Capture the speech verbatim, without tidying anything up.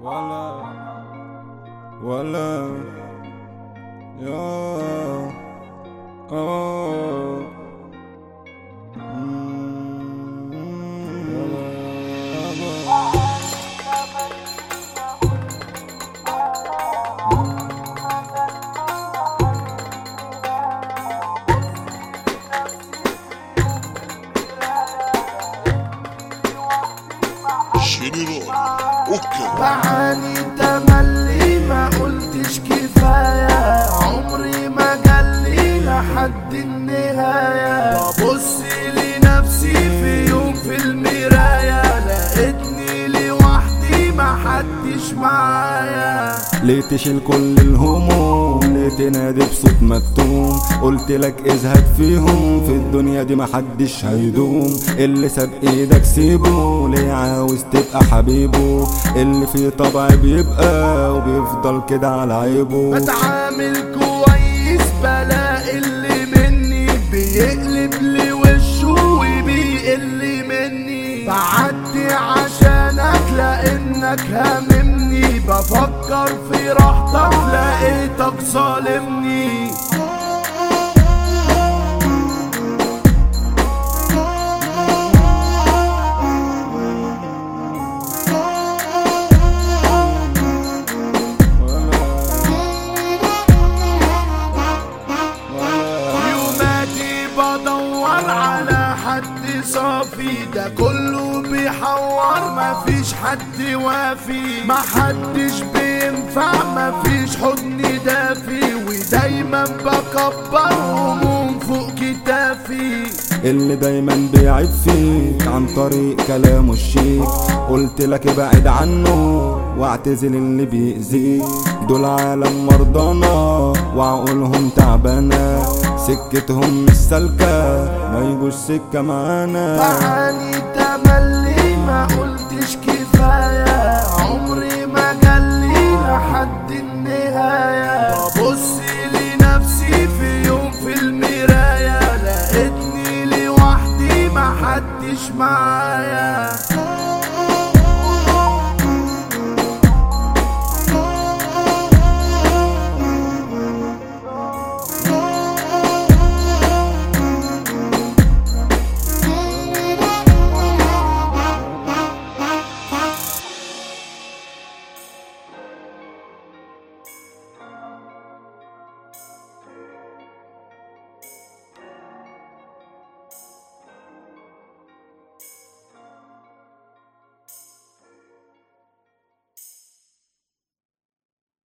ولا ولا يا آه جنرال اوكي بعاني تملي ما قلتش كفاية، عمري ما جالي لحد النهاية. ببص لنفسي في يوم في المراية، لقيتني لوحدي ما حدش معايا. ليه تشيل كل الهموم، ليه تنادي بصوت مكتوم؟ قلت لك ازهد فيهم، في الدنيا دي محدش هيدوم. اللي ساب ايدك سيبه، ليه عاوز تبقى حبيبه؟ اللي فيه طبع بيبقى وبيفضل كده على عيبه. بتعامل كويس بلاقي اللي مني بيقلب لي وشه وبيقل مني. بعدي عشانك لانك هاممني، بفكر في راحتك لقيتك ظالمني. بدور على حد صافي، ده كله بيحور مفيش حد وافي. محدش بينفع مفيش حضن دافي، ودايما بكبر هموم فوق كتافي. اللي دايما بيعيب فيك عن طريق كلامه الشيك، قلت لك ابعد عنه واعتزل اللي بيأذيك. دول عالم مرضانا وعقولهم تعبانة، سكتهم مش سالكة ما يجوش سكة معانا. بعاني تملي ما قلتش كفاية، عمري ما جالي لحد النهاية. ببص لنفسي في يوم في المراية، لقيتني لوحدي ما حدش معايا.